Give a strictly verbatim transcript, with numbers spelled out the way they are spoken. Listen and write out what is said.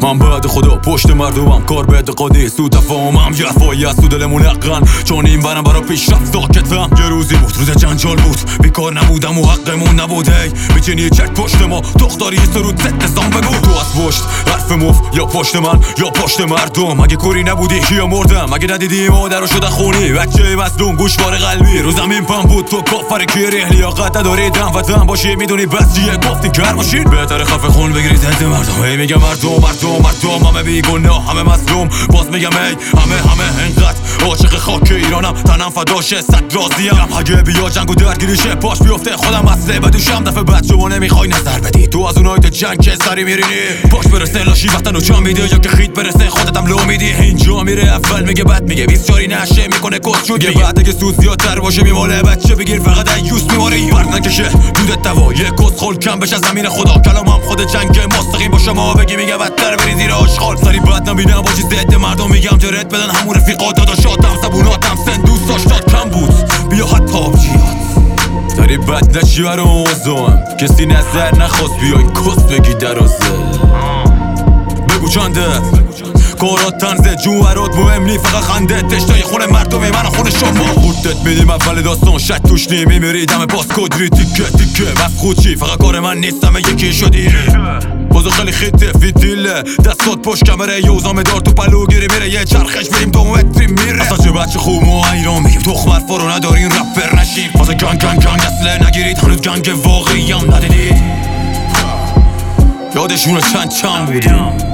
من بعد خدا پشت مردمم، کار به اعتقادی سو تفاهمم، جفایی از تو دلمون حقن، چون این برم برا پیشرفت ساکتم. یه روزی بود روز جنجال بود، بیکار نبودم و حقمون نبود. هی میچینی چک پشت ما، دختاری یه سرود ست نظام بگو. تو از پشت حرف مف یا پشت من یا پشت مردم، اگه کوری نبودی کیا مردم، اگه ندیدی مادر شده خونی، بچه مظلوم گوشوار قلبی رو زمین پم بود. تو کافر کی ریح لیاقت نداری دم و دم باشی، میدونی بس چیه گفتی کر باشین. بهتره خفه خون بگیری ضد مردم. هی میگم مردم مردم مردم همه بیگناه همه مظلوم، باز میگم ای همه همه انقدر عاشق خاک ایرانم، تنم فداشه صد راضیم. اگه بیا جنگ و درگیریشه پاش بیفته خودم اصله بدوشم. دفعه بعد شما نمیخوای نظر بدی، تو از اونایی جنگ که سری میرینی، پاش برسه لاشی وقتا نو جام میده، یا که خیت برسه خودتم لو میدی. اینجا میره اول میگه بعد میگه بیسیاری نشه میکنه کس شد میگه، بعد اگه سوز زیادتر باشه میماله بچه بگیر فقط ایوس میماره. برد نکشه دودت دوا یه کس خول کم بشه زمین خدا، کلامم خود جنگ مستقیم با شما بگی میگه بدتر بری زیر آشغال. سری بعد نبینم باشی ضد مردم، میگم جرت بدن همون رفیقات داداشاتم، زبوناتم سن دوست داشتاد کم بود بیا حتی آبجیات. سری بد نشی برا اوزم، کسی نظر نخواست بیای کس بگی درازه. بگو چنده کارات تنزه جوهرات مهم نی فقط خنده، تشتای خونه مردمی من خونه شما. خودت میدیم اول داستان شد توش نی میمیری دم باز کدری تیکه تیکه بس خودچی، فقط کار من نیستم یکی شدی. بازو خیلی خیته فیدیله دستات پشت کمره یوزام دار تو پلو گیری میره، یه چرخش بریم دو متری میره. اصلا چه بچه خوب ما ایران میگیم تخم حرفا رو ندارین رپر نشیم، واسه گنگ گنگ گنگ اصله نگیرید هنوز گنگ واقعی هم ندیدید. یادشونه چند چند بودیم